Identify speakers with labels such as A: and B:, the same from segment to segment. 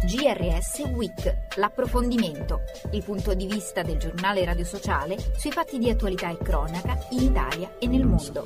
A: GRS Week, l'approfondimento, il punto di vista del giornale Radio Sociale sui fatti di attualità e cronaca in Italia e nel mondo.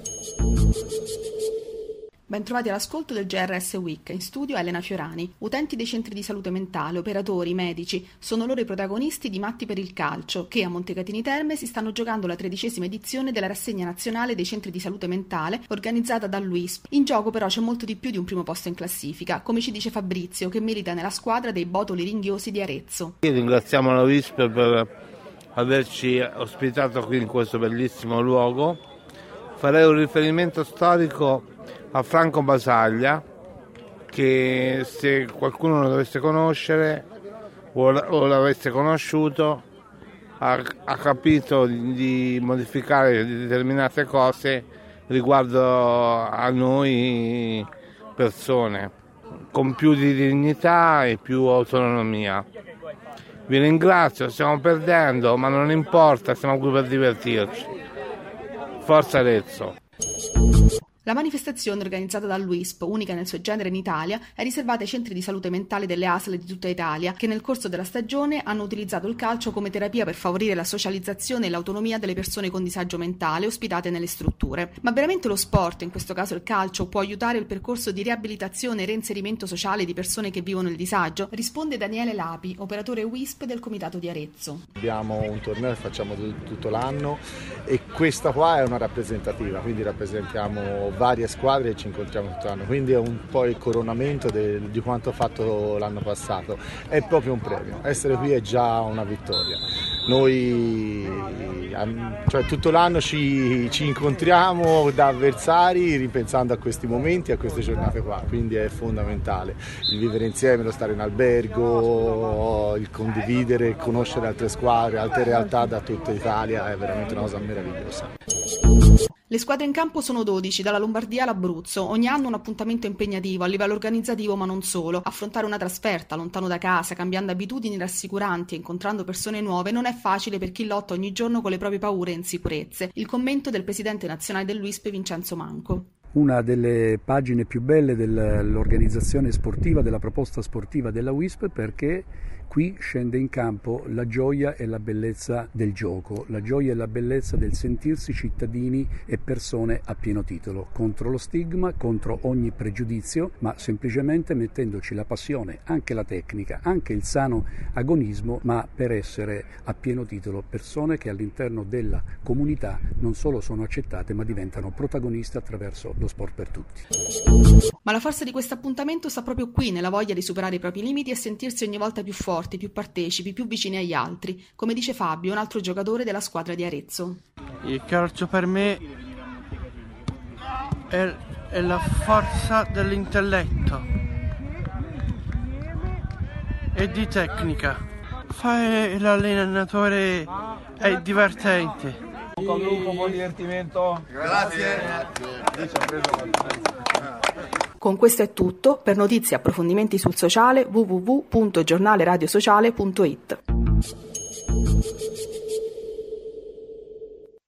B: Bentrovati all'ascolto del GRS Week, in studio Elena Fiorani. Utenti dei centri di salute mentale, operatori, medici, sono loro i protagonisti di Matti per il Calcio, che a Montecatini Terme si stanno giocando la 13ª edizione della rassegna nazionale dei centri di salute mentale organizzata dall'UISP. In gioco però c'è molto di più di un primo posto in classifica, come ci dice Fabrizio, che milita nella squadra dei Botoli Ringhiosi di Arezzo.
C: Ringraziamo la UISP per averci ospitato qui in questo bellissimo luogo. Farei un riferimento storico a Franco Basaglia, che se qualcuno lo dovesse conoscere o l'avesse conosciuto ha capito di modificare determinate cose riguardo a noi persone, con più di dignità e più autonomia. Vi ringrazio, stiamo perdendo, ma non importa, siamo qui per divertirci. Forza Arezzo!
B: La manifestazione organizzata dall'UISP, unica nel suo genere in Italia, è riservata ai centri di salute mentale delle ASL di tutta Italia, che nel corso della stagione hanno utilizzato il calcio come terapia per favorire la socializzazione e l'autonomia delle persone con disagio mentale ospitate nelle strutture. Ma veramente lo sport, in questo caso il calcio, può aiutare il percorso di riabilitazione e reinserimento sociale di persone che vivono il disagio? Risponde Daniele Lapi, operatore UISP del Comitato di Arezzo.
D: Abbiamo un torneo che facciamo tutto l'anno e questa qua è una rappresentativa, quindi rappresentiamo varie squadre e ci incontriamo tutto l'anno, quindi è un po' il coronamento di quanto ho fatto l'anno passato. È proprio un premio, essere qui è già una vittoria. Noi tutto l'anno ci incontriamo da avversari ripensando a questi momenti, a queste giornate qua, quindi è fondamentale il vivere insieme, lo stare in albergo, il condividere, il conoscere altre squadre, altre realtà da tutta Italia, è veramente una cosa meravigliosa.
B: Le squadre in campo sono 12, dalla Lombardia all'Abruzzo, ogni anno un appuntamento impegnativo a livello organizzativo ma non solo. Affrontare una trasferta lontano da casa, cambiando abitudini rassicuranti e incontrando persone nuove non è facile per chi lotta ogni giorno con le proprie paure e insicurezze. Il commento del presidente nazionale dell'UISP Vincenzo Manco.
E: Una delle pagine più belle dell'organizzazione sportiva, della proposta sportiva della UISP, perché qui scende in campo la gioia e la bellezza del gioco, la gioia e la bellezza del sentirsi cittadini e persone a pieno titolo, contro lo stigma, contro ogni pregiudizio, ma semplicemente mettendoci la passione, anche la tecnica, anche il sano agonismo, ma per essere a pieno titolo persone che all'interno della comunità non solo sono accettate, ma diventano protagoniste attraverso lo sport per tutti.
B: Ma la forza di questo appuntamento sta proprio qui, nella voglia di superare i propri limiti e sentirsi ogni volta più forti, più partecipi, più vicini agli altri, come dice Fabio, un altro giocatore della squadra di Arezzo.
F: Il calcio per me è la forza dell'intelletto e di tecnica. Fare l'allenatore è divertente.
G: Gruppo, buon divertimento. Grazie.
B: Con questo è tutto. Per notizie e approfondimenti sul sociale www.giornaleradiosociale.it.